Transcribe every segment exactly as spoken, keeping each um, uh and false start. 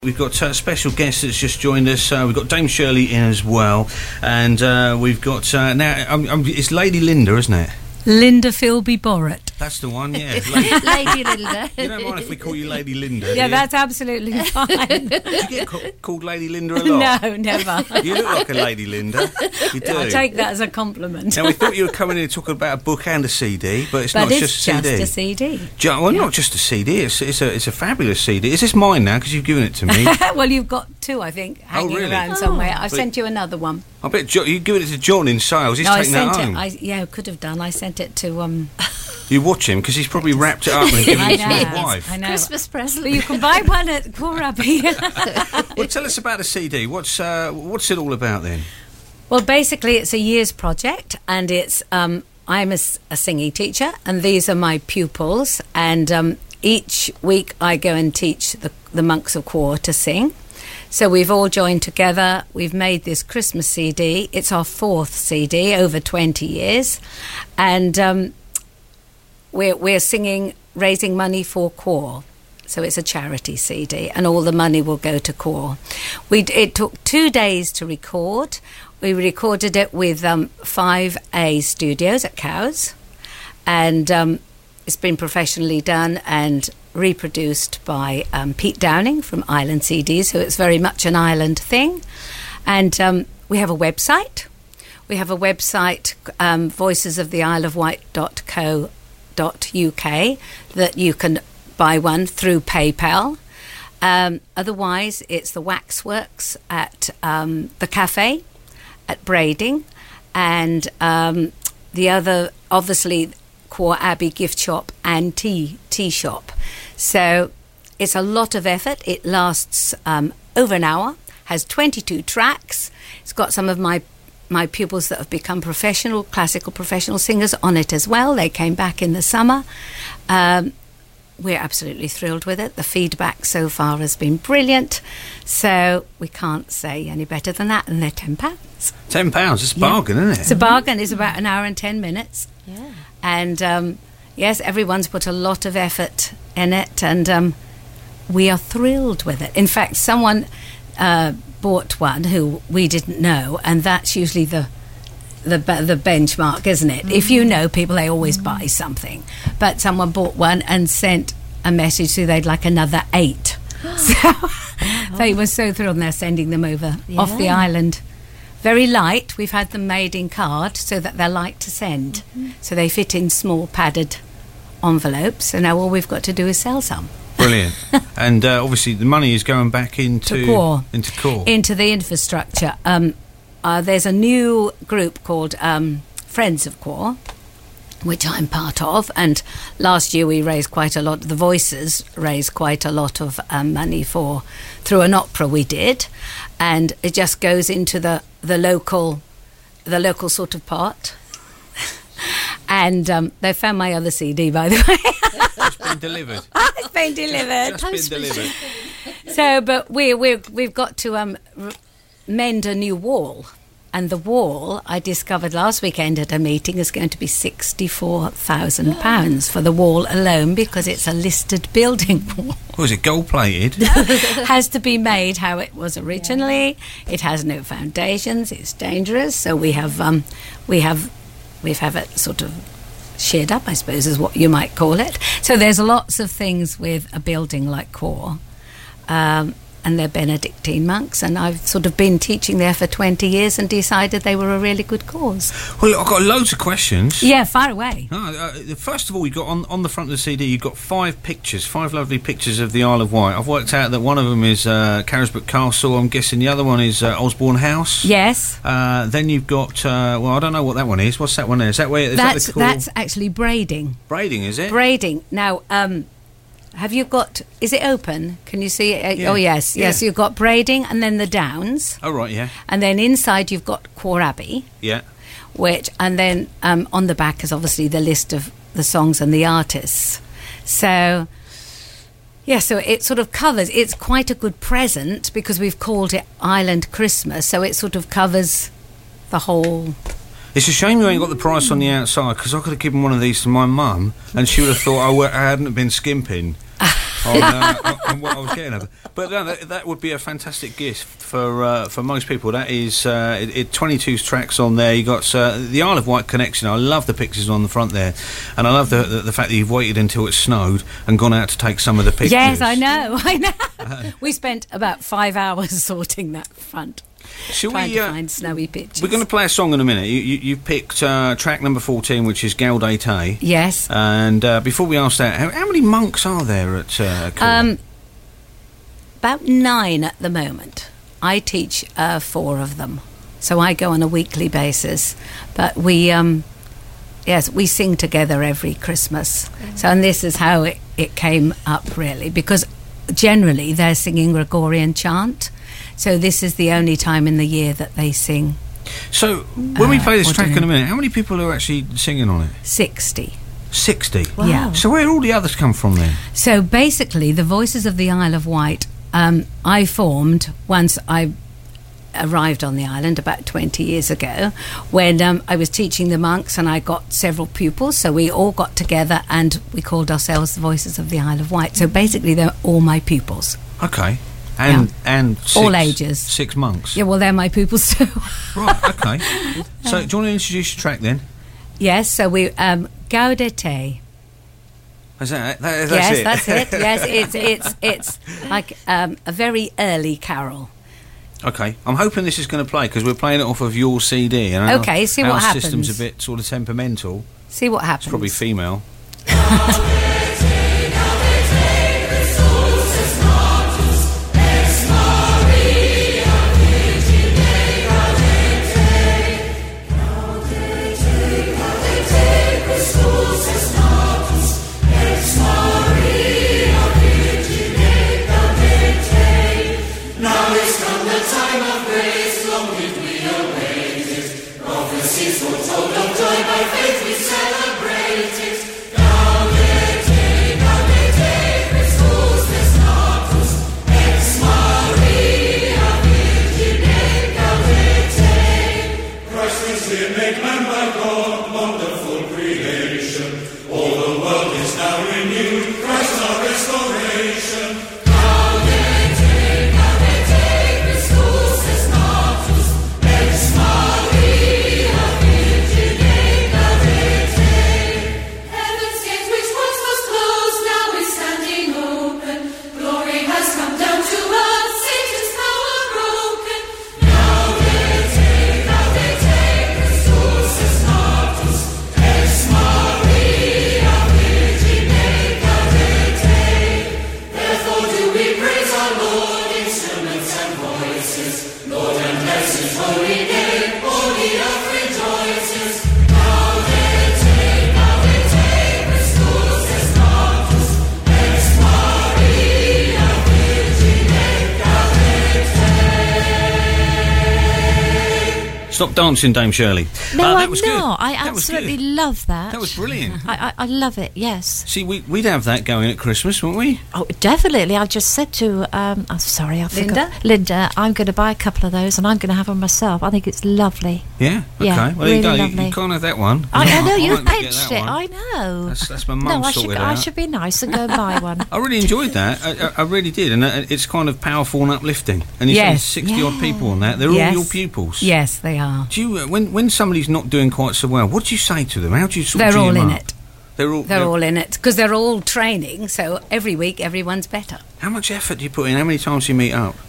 We've got a special guest that's just joined us. Uh, we've got Dame Shirley in as well, and uh, we've got uh, now. Um, um, it's Lady Linda, isn't it? Linda Philby Borrett. That's the one, yeah. Lady, Lady Linda. You don't mind if we call you Lady Linda? Yeah, do that's absolutely fine. Did you get ca- called Lady Linda a lot? No, never. You look like a Lady Linda. You do. I take that as a compliment. Now, we thought you were coming in and talking about a book and a C D, but it's but not it's just a C D. just a C D. Ju- well, yeah. Not just a C D. It's, it's a it's a fabulous C D. Is this mine now? Because you've given it to me. Well, you've got two, I think, hanging oh, really? around somewhere. I but sent you another one. I bet jo- you've given it to John in sales. He's no, taking I sent that home. it. I, yeah, could have done. I sent it to. Um, You watch him because he's probably wrapped it up and given I it to his know. wife. I know. Christmas present. But you can buy one at Kohlrabi. Well, tell us about the C D. What's uh, what's it all about then? Well, basically, it's a year's project, and it's um, I'm a, a singing teacher, and these are my pupils. And um, each week, I go and teach the, the monks of Quor to sing. So we've all joined together. We've made this Christmas C D. It's our fourth C D over twenty years, and um, we're we're singing, raising money for Quor. So it's a charity C D, and all the money will go to Quor. We it took two days to record. We recorded it with um, five A Studios at Cowes, and um, it's been professionally done and reproduced by um, Pete Downing from Island C Ds, so it's very much an Island thing. And um, we have a website. We have a website, um, voices of the isle of wight dot co dot uk, that you can buy one through PayPal. Um, otherwise, it's the Waxworks at um, the cafe at Brading, and um, the other, obviously, Quor Abbey gift shop and tea tea shop. So it's a lot of effort. It lasts um, over an hour, has twenty-two tracks. It's got some of my my pupils that have become professional, classical professional singers on it as well. They came back in the summer. Um, we're absolutely thrilled with it. The feedback so far has been brilliant. So we can't say any better than that. And they're ten pounds. ten pounds, it's a Yeah. bargain, isn't it? It's a bargain. It's about an hour and ten minutes. Yeah. And um, yes, everyone's put a lot of effort in it, and um, we are thrilled with it. In fact, someone uh, bought one who we didn't know, and that's usually the the the benchmark, isn't it? Mm-hmm. If you know people, they always mm-hmm. buy something. But someone bought one and sent a message so they'd like another eight. So oh. They were so thrilled, and they're sending them over yeah. off the island. Very light. We've had them made in card so that they're light to send. Mm-hmm. So they fit in small padded envelopes. So now all we've got to do is sell some. Brilliant. And uh, obviously the money is going back into to Quor. into Quor. Into the infrastructure. Um, uh, there's a new group called um, Friends of Quor, which I'm part of. And last year we raised quite a lot. The Voices raised quite a lot of um, money for through an opera we did. And it just goes into the, the local the local sort of part. And um, they found my other C D, by the way. It's been delivered. It's been delivered. Just been delivered. So, but we we we've got to um, r- mend a new wall, and the wall I discovered last weekend at a meeting is going to be sixty-four thousand pounds for the wall alone, because it's a listed building wall. Oh, is it gold plated? Has to be made how it was originally. It has no foundations. It's dangerous. So we have um, we have we have it sort of sheared up, I suppose, is what you might call it. So there's lots of things with a building like Quor. Um, and they're Benedictine monks, and I've sort of been teaching there for twenty years and decided they were a really good cause. Well, I've got loads of questions. Yeah, fire away. Oh, uh, first of all, you got on, on the front of the C D, you've got five pictures, five lovely pictures of the Isle of Wight. I've worked out that one of them is uh, Carisbrooke Castle. I'm guessing the other one is uh, Osborne House. Yes. Uh, then you've got, uh, well, I don't know what that one is. What's that one there? Is that where? Is That's that the that's actually Brading. Brading, is it? Brading. Now, um, have you got? Is it open? Can you see it? Yeah. Oh yes, yes. Yeah. You've got Brading, and then the Downs. Oh right, yeah. And then inside you've got Quor Abbey. Yeah. Which, and then um, on the back is obviously the list of the songs and the artists. So, yeah, so it sort of covers. It's quite a good present because we've called it Island Christmas. So it sort of covers the whole. It's a shame you ain't got the price on the outside, because I could have given one of these to my mum and she would have thought I, were, I hadn't been skimping on, uh, on what I was getting at. But no, that, that would be a fantastic gift for uh, for most people. That is uh, it, it twenty-two tracks on there. You got uh, the Isle of Wight connection. I love the pictures on the front there, and I love the, the the fact that you've waited until it snowed and gone out to take some of the pictures. Yes, I know, I know. Uh, we spent about five hours sorting that front. Shall trying we, to uh, find snowy pictures. We're going to play a song in a minute. You, you, you picked uh, track number fourteen, which is Gaudete. Yes. And uh, before we ask that, how, how many monks are there at uh, Cor? Um, about nine at the moment. I teach uh, four of them, so I go on a weekly basis. But we, um, yes, we sing together every Christmas. Mm-hmm. So, and this is how it, it came up, really, because generally they're singing Gregorian chant. So this is the only time in the year that they sing. So when we uh, play this track ordinary. in a minute, how many people are actually singing on it? Sixty. Sixty? Wow. Yeah. So where do all the others come from then? So basically, the Voices of the Isle of Wight, um, I formed once I arrived on the island about twenty years ago, when um, I was teaching the monks and I got several pupils, so we all got together and we called ourselves the Voices of the Isle of Wight. So basically, they're all my pupils. Okay. And Yeah. and six, All ages. Six monks. Yeah, well, they're my pupils too. Right. Okay. So do you want to introduce your track then? Yes. So we um, Gaudete. Is that, that that's yes, it? that's it. Yes, it's it's it's like um, a very early carol. Okay. I'm hoping this is going to play because we're playing it off of your C D. And our, Okay, see our what happens. system's a bit sort of temperamental. See what happens. It's probably female. Stop dancing, Dame Shirley. No, uh, that I'm was not. Good. I That was absolutely good. love that. That was brilliant. I, I, I love it, yes. See, we, we'd have that going at Christmas, wouldn't we? Oh, definitely. I just said to, um, I'm sorry, I Linda? forgot. Linda, I'm going to buy a couple of those and I'm going to have them myself. I think it's lovely. Yeah? Okay. Yeah, well, there you really go. You, lovely. you can't have that one. I, I know, you won't get pinched that it. one. I know. That's, that's my no, mum I should, sorted I out. should be nice and go and buy one. I really enjoyed that. I, I, I really did. And uh, it's kind of powerful and uplifting. And you Yes. say sixty-odd people on that. They're Yes. all your pupils. Yes, they are. Do you, uh, when, when somebody's not doing quite so well, what do you say to them? How do you sort They're of all gee them in up? it. They're all, They're all in it because they're all training. So every week, everyone's better. How much effort do you put in? How many times do you meet up?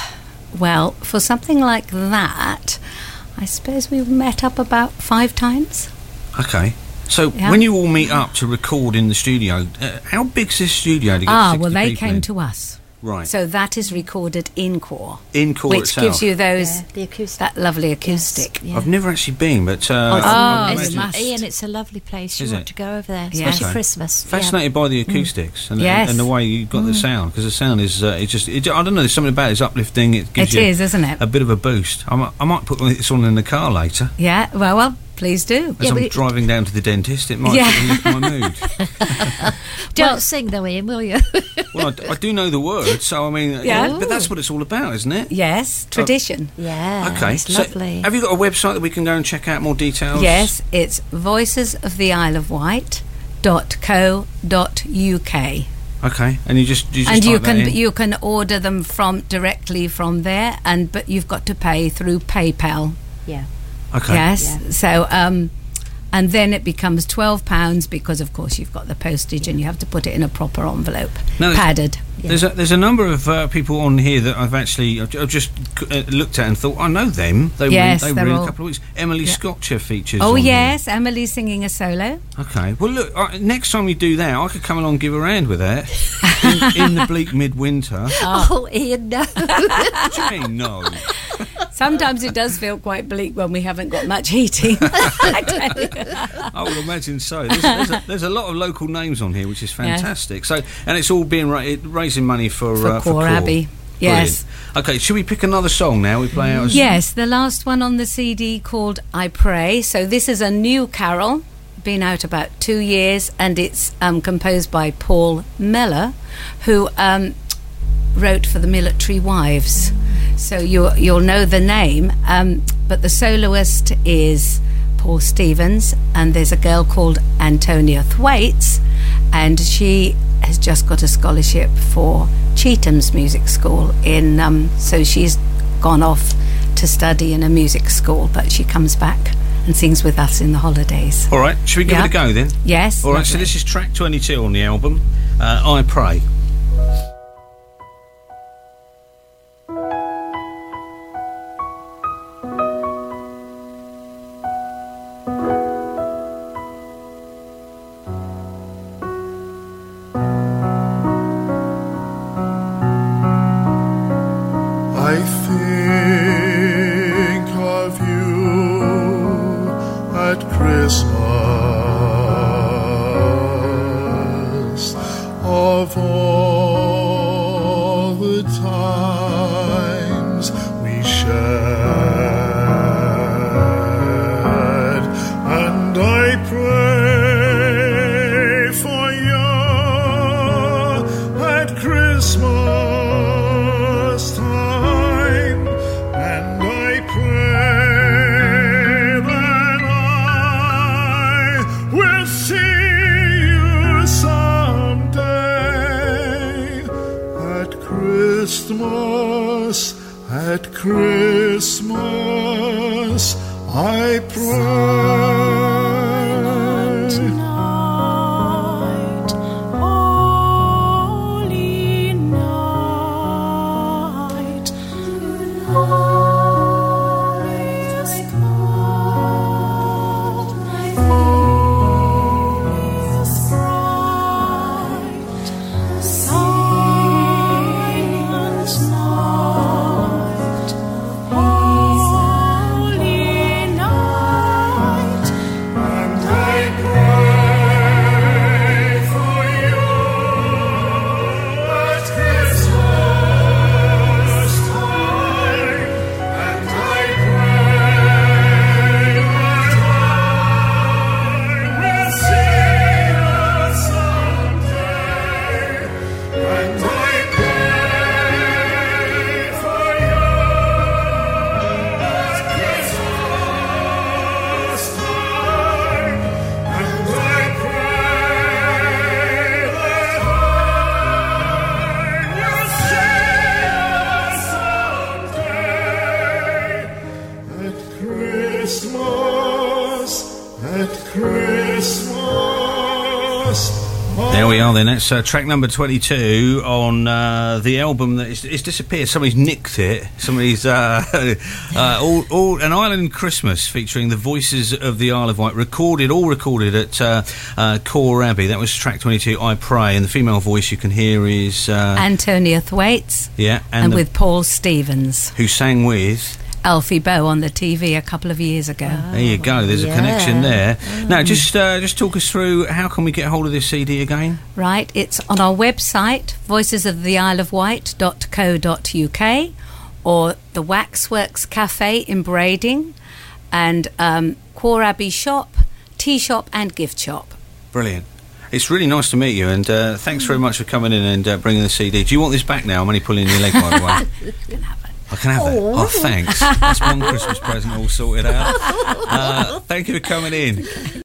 Well, for something like that, I suppose we've met up about five times. Okay. So Yeah. when you all meet up to record in the studio, uh, how big's this studio to get Ah, sixty well, they people came in? to us. Right. So that is recorded in Cor, in Cor which itself. gives you those Yeah, the acoustic. that lovely acoustic. Yeah. I've never actually been, but uh, Oh, I it's imagine- must. Ian, it's a lovely place. You Is want it? to go over there, Yes. especially Okay. Christmas. Fascinated by the acoustics and, Yes. and the way you got the sound, because the sound is uh, it's just it, I don't know, there's something about it, it's uplifting. It gives It you is, isn't it? a bit of a boost. I might, I might put this on in the car later Yeah. Well, well, please do. as Yeah, I'm but it- driving down to the dentist. It might Yeah. sort of lift my mood. Yeah. Don't sing though, Ian, will you? Well, I d- I, do know the words, so I mean, Yeah. but that's what it's all about, isn't it? Yes, tradition. yeah. Okay, It's so lovely. have you got a website that we can go and check out more details? Yes, it's voices of the Isle of Wight dot co dot uk. Okay, and you just you just and you type that can in? you can order them from directly from there, and but you've got to pay through PayPal. Yeah. Okay. Yes. Yeah. So, um, and then it becomes twelve pounds because, of course, you've got the postage and you have to put it in a proper envelope, Now, padded. There's a there's a number of uh, people on here that I've actually I've, I've just uh, looked at and thought I know them. They Yes, were in, they they're were in a all- couple of weeks. Emily Yeah. Scotcher features. Oh on yes, Emily's singing a solo. Here. Okay. Well, look. Uh, next time we do that, I could come along and give a hand with that in, in the bleak midwinter. Oh, Ian, no. What do you mean no? Sometimes it does feel quite bleak when we haven't got much heating. I tell you. I would imagine so. There's, there's, a, there's a lot of local names on here, which is fantastic. So, and it's all being ra- it, raising money for For uh, Core Abbey. Yes. Brilliant. Okay, should we pick another song now? We play out. As Yes, the last one on the C D called I Pray. So this is a new carol, been out about two years, and it's um, composed by Paul Meller, who um, wrote for the Military Wives. So you, you'll know the name, um, but the soloist is Paul Stevens, and there's a girl called Antonia Thwaites, and she has just got a scholarship for Chetham's Music School in um, so she's gone off to study in a music school, but she comes back and sings with us in the holidays. All right, should we give Yeah. it a go then? Yes. All right, so lovely. this is track twenty-two on the album, uh, I Pray. I think of you at Christmas, of all the times we shared, and I pray for you at Christmas time, and I pray that I will see you someday at Christmas, at Christmas, I pray. Night, holy night, glorious God, glorious bright, silent night, holy night. And I pray for you at Christmas time, and I pray that I will see you someday, and I pray for you at Christmas time, and I pray that I will see you someday at Christmas, at Christmas. There we are then. That's uh, track number twenty-two on uh, the album that is, it's disappeared. Somebody's nicked it. Somebody's uh, uh, all, all an Island Christmas featuring the voices of the Isle of Wight, recorded, all recorded at uh, uh, Core Abbey. That was track twenty-two, I Pray, and the female voice you can hear is uh, Antonia Thwaites, yeah, and, and, the, with Paul Stevens, who sang with. Alfie Bow on the T V a couple of years ago. There you go. There's a yeah. connection there. Now, just uh, just talk us through how can we get hold of this C D again? Right, it's on our website, voices of the isle of wight dot co dot uk, or the Waxworks Cafe in Brading, and um, Core Abbey shop, tea shop and gift shop. Brilliant. It's really nice to meet you, and uh, thanks very much for coming in and uh, bringing the C D. Do you want this back now? I'm only pulling your leg, by the way. You can have it. I can have that. Oh, thanks. That's one Christmas present all sorted out. Uh, thank you for coming in.